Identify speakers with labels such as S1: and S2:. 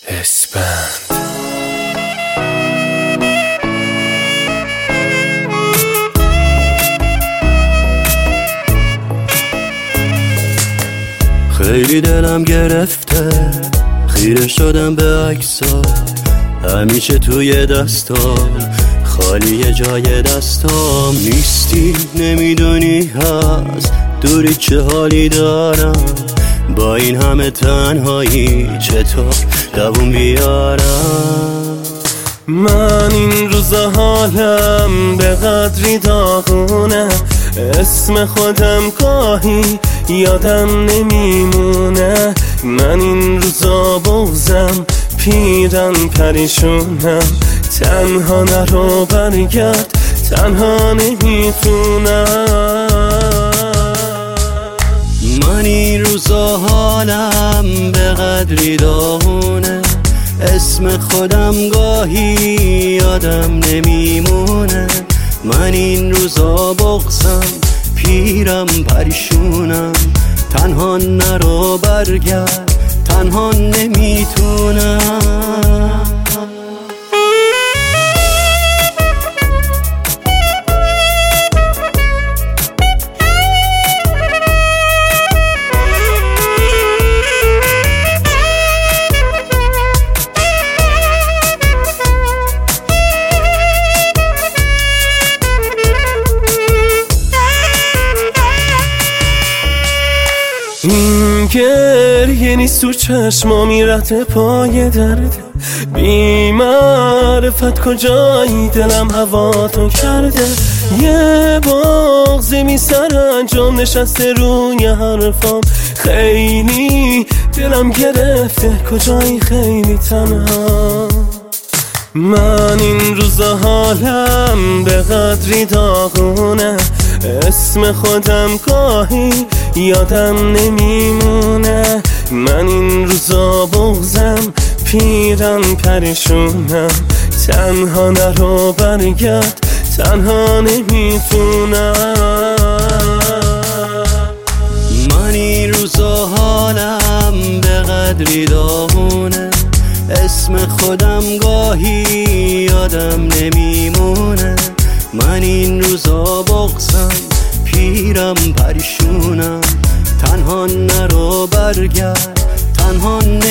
S1: اسپند. خیلی دلم گرفته، خیره شدم به عکس‌ها، همیشه توی دستام خالی جای دستام نیستی. نمیدونی هست دوری چه حالی دارم، با این همه تنهایی چطور دووم بیارم.
S2: من این روزا حالم به قدری داغونه، اسم خودم گاهی یادم نمیمونه. من این روزا بغضم، پیرم پریشونم، تنها نرو برگرد، تنها نمیتونم.
S1: من این روزا حالم به قدری داغونه، اسم خودم گاهی یادم نمیمونه. من این روزا بغضم، پیرم پریشونم، تنها نرو برگرد، تنها نمیتونم.
S2: این گریه نیست تو چشما میرته پای درده، بی معرفت کجایی دلم هوا تو کرده. یه بغضی سر انجام نشسته روی حرفام، خیلی دلم گرفته کجایی خیلی تنها. من این روزا حالم به قدری داغونه، اسم خودم گاهی یادم نمیمونه. من این روزا بغضم، پیرم پریشونم، تنها نرو برگرد، تنها نمیتونم.
S1: من این روزا حالم به قدری داغونه، اسم خودم گاهی یادم نمیمونه. من این روزا بغضم، پیرم پریشونم، تنها نرو برگرد، تنها